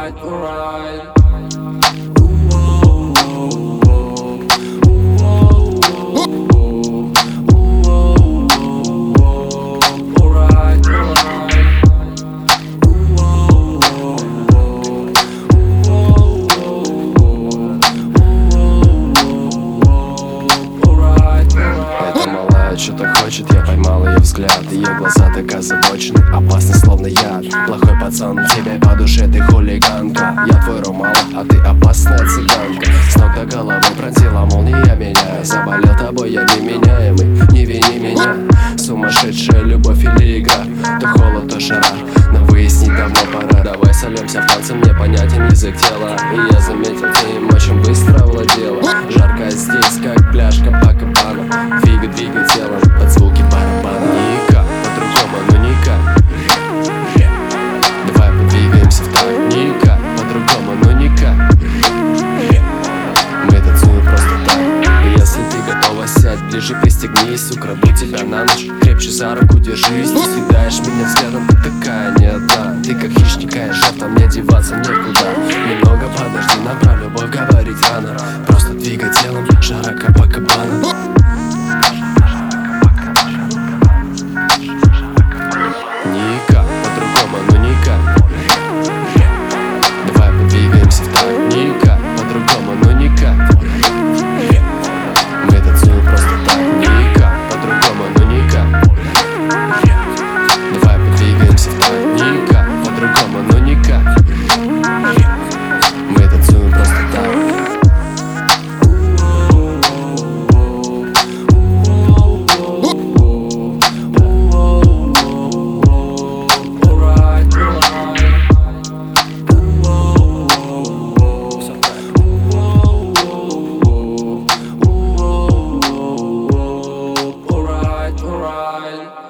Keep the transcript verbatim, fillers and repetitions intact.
alright, alright. Что-то хочет, я поймал ее взгляд. Ее глаза так озабочены, опасны, словно яд. Плохой пацан, тебе по душе, ты хулиганка. Я твой Ромало, а ты опасная цыганка. С ног до головы пронзила молния меня. Заболел тобой, я неменяемый, не вини меня. Сумасшедшая любовь или игра, то холод, то жара, но выяснить давно пора. Давай сольемся в танце, мне понятен язык тела. И я заметил, ты им очень быстро владела. Жарко здесь, как пляж Копакабана. Двигай, двигай телом под звуки барабана. Никак, по-другому, ну никак. Давай подвигаемся в такт. Никак, по-другому, ну никак. Мы танцуем просто так. И если ты готова, сядь ближе, пристегнись. Украду тебя на ночь, крепче за руку держись. Ты съедаешь меня взглядом, ты такая не одна. Ты как хищник, а я жертва, мне деваться некуда. Немного подожди, нам про любовь говорить рано. Просто двигай телом, жара Копакабана. Никак, по-другому, ну никак. Давай подвигаемся в такт. Никак, по-другому, ну никак. Мы танцуем просто так. Никак, по-другому, ну никак. Давай подвигаемся в такт. Никак, по-другому, ну никак. Мы танцуем просто так. Alright.